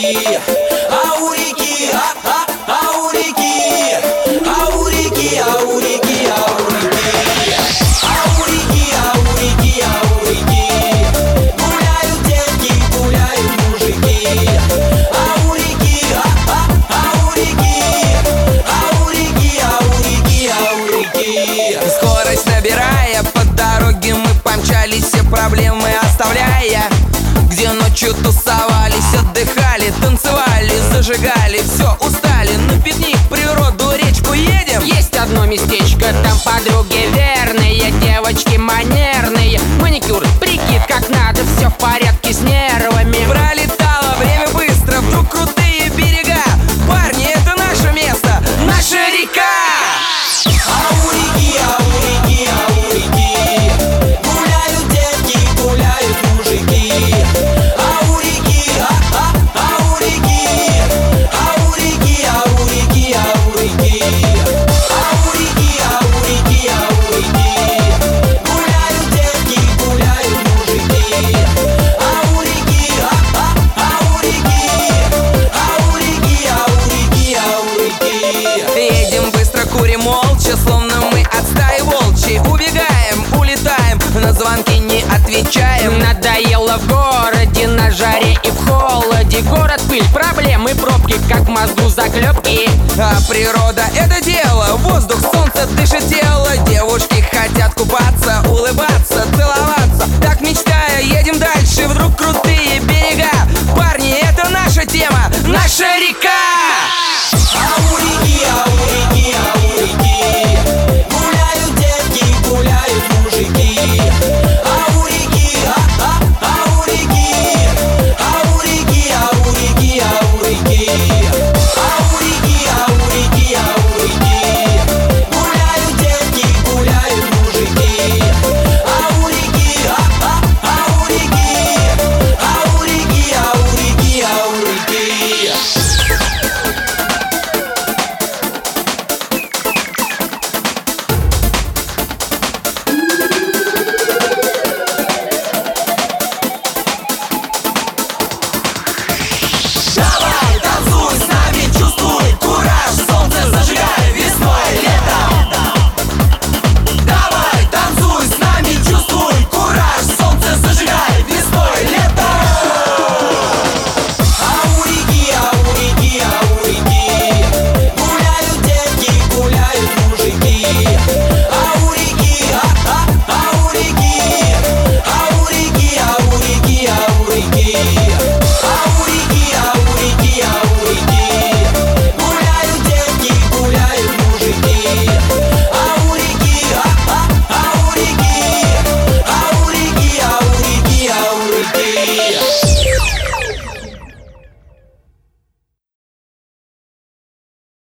реки, а у реки, а у реки, а у реки, а у реки, а у реки, а у реки, а у реки, а у реки гуляют девки, гуляют мужики, а у реки, а у реки, а у реки, а у реки, а у реки. Скорость набирая, по дороге мы помчались, все проблемы оставляя. Где ночью тусовались, отдыхали, танцевали, зажигали, все, устали. На пикник, природу, речку едем. Есть одно местечко, там подруги верные, девочки манерные. Маникюр, прикид как надо, все в порядке с нервами. Пролетало время быстро, вдруг крутые берега. Парни, это наше место, наша река. А у реки, а у реки, а у реки гуляют девки, гуляют мужики, а у реки, а у реки, а у реки, а у реки, а у реки, а у реки, а у реки, а у реки гуляют девки, гуляют мужики, а у реки, а у реки, а у реки, а у реки, а у реки. Едем быстро, курим молча, словно мы от стаи волчьей. Убегаем, улетаем, на звонки не отвечаем. Надоело в городе, на жаре и в холоде. Город, пыль, проблемы, пробки, как в мозгу заклепки. А природа — это дело, воздух, солнце дышит тело. Девушки хотят купаться, улыбаться, целоваться. Так мечтая, едем дальше, вдруг крутые берега. Парни, это наша тема, наша река.